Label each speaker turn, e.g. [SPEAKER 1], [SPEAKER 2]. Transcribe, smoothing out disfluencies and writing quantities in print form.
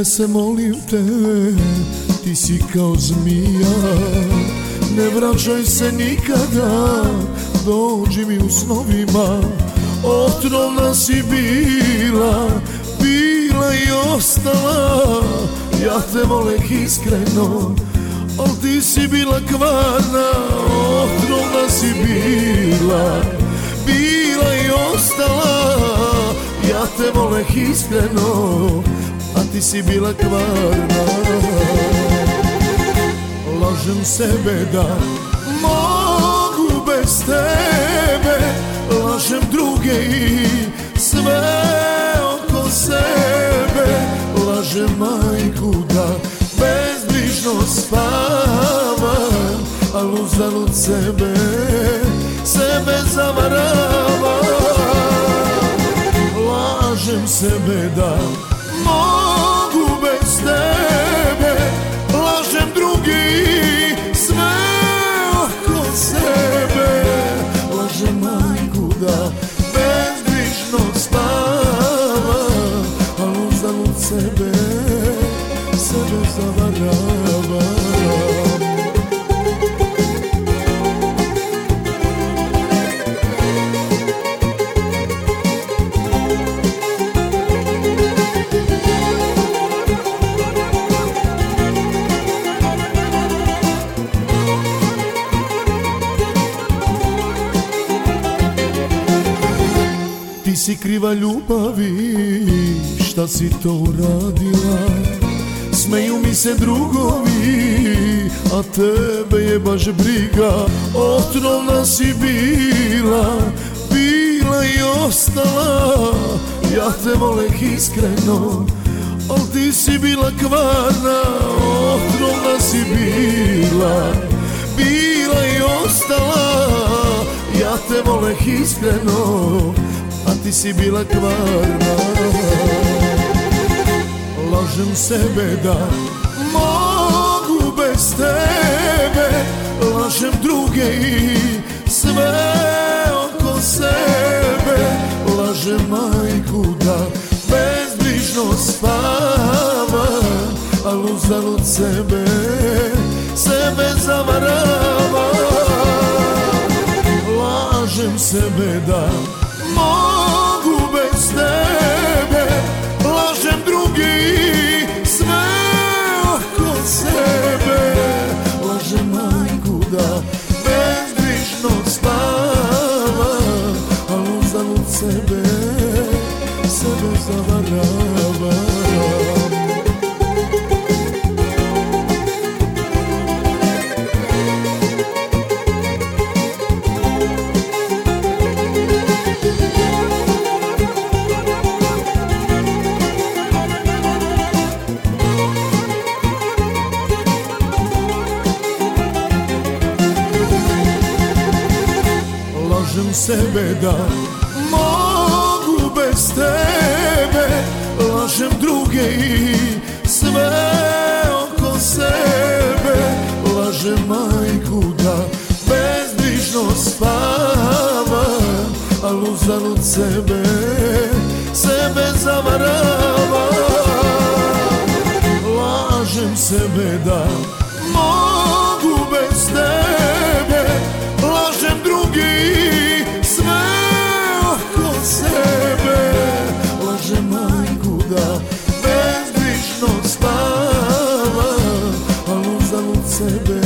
[SPEAKER 1] Tome se molim te, ti si kao zmija, ne vraćaj se nikada, dođi mi u snovima. Otrovna si bila, bila i ostala, ja te voleh iskreno, al ti si bila kvarna. Otrovna si bila, bila i ostala, ja te voleh iskreno, a ti si bila kvarna. Lažem sebe da mogu bez tebe, lažem druge i sve oko sebe, lažem majku da bezbrižno spavam, al uzalud sebe zavaravam. Lažem sebe da mogu bez tebe, lažem drugi sve oko sebe, lažem majku da bezbrižno spavam, al uzalud sebe zavaravam. Ti si kriva ljubavi, šta si to uradila? Smeju mi se drugovi, a tebe je baš briga. Otrovna si bila, bila i ostala, ja te voleh iskreno, al ti si bila kvarna. Otrovna si bila, bila i ostala, ja te voleh iskreno, a ti si bila kvarna. Lažem sebe da mogu bez tebe, lažem druge i sve oko sebe, lažem majku da bezbrižno spavam, al uzalud sebe zavaravam. Lažem sebe da mogu bez tebe, lažem drugi sve oko sebe, lažem majku da bezbrižno spavam, al uzalud sebe zavaravam. Lažem sebe da mogu bez tebe, lažem druge i sve oko sebe, lažem majku da bezbrižno spavam, al uzalud sebe zavaravam. Lažem sebe da mogu bez tebe, lažem drugi sve oko sebe, lažem majku da bezbrižno spavam, al uzalud sebe